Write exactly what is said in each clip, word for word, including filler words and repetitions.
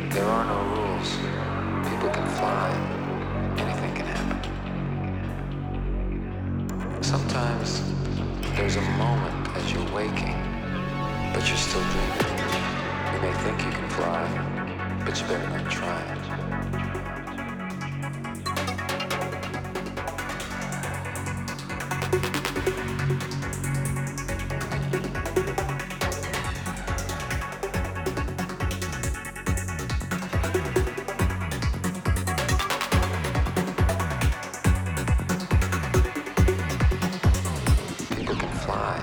There are no rules. People can fly. Anything can happen. Sometimes there's a moment as you're waking, but you're still dreaming. You may think you can fly, but you better not try it. People can fly.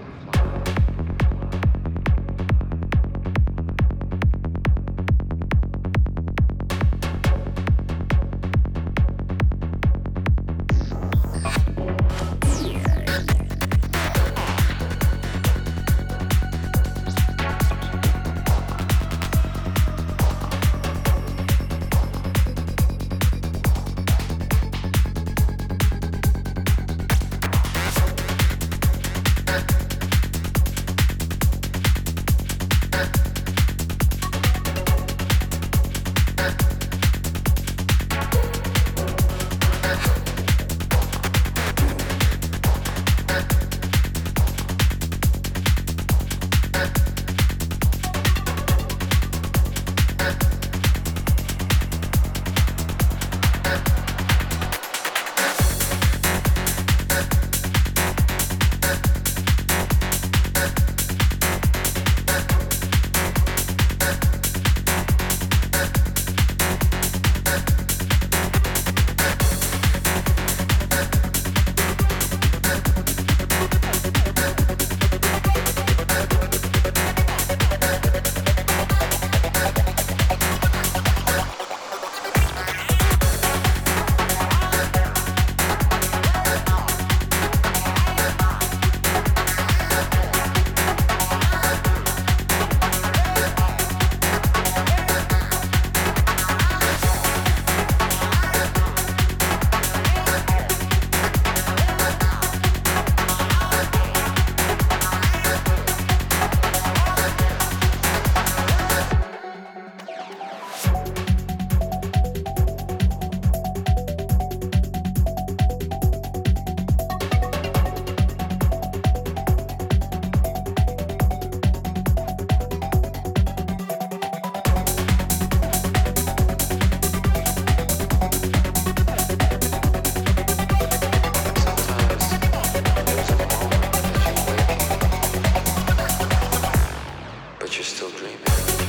But you're still dreaming.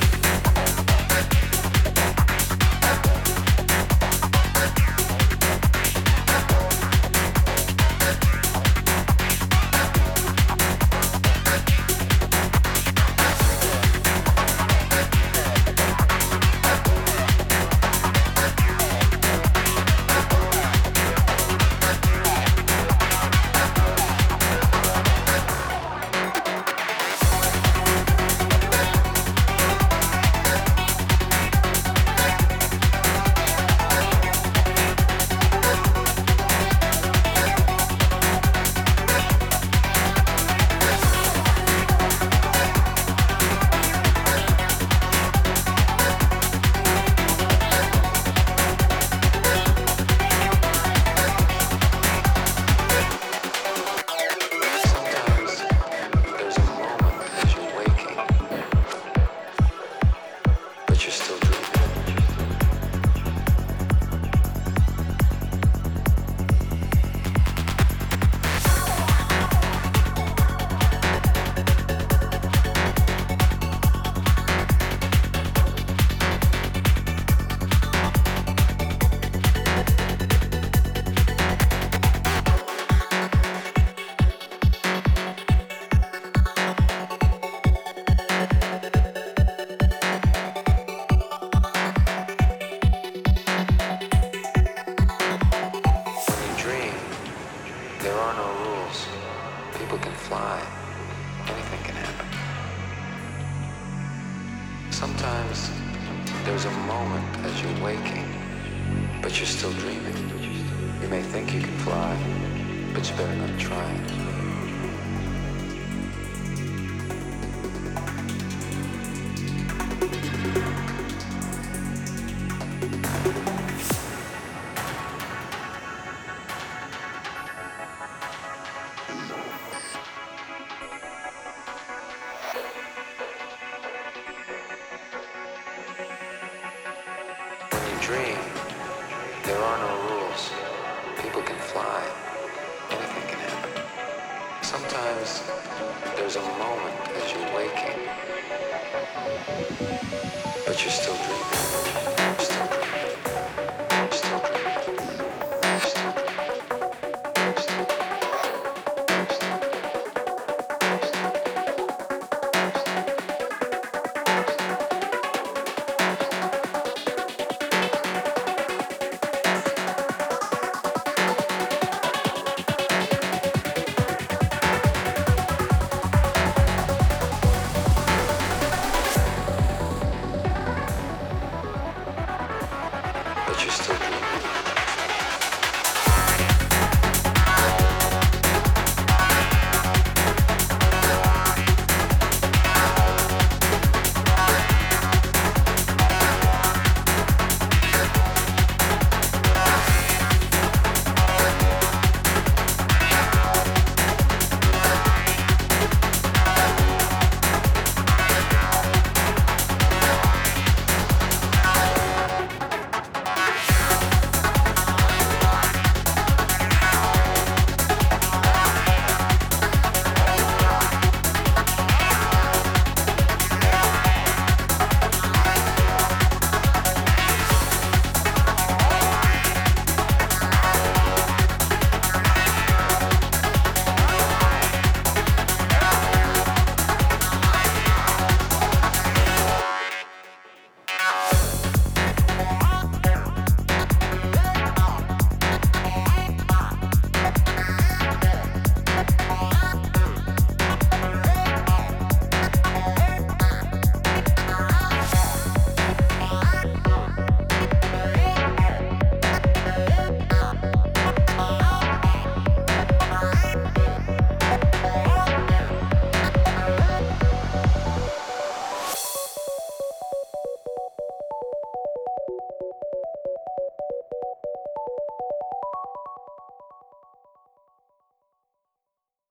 There are no rules. People can fly. Anything can happen. Sometimes there's a moment as you're waking, but you're still dreaming. You may think you can fly, but you better not try it. dream, there are no rules. People can fly. Anything can happen. Sometimes there's a moment as you're waking, but you're still dreaming. You're still dreaming. You're still dreaming. You're still dreaming. You're still dreaming. But you're still dreaming.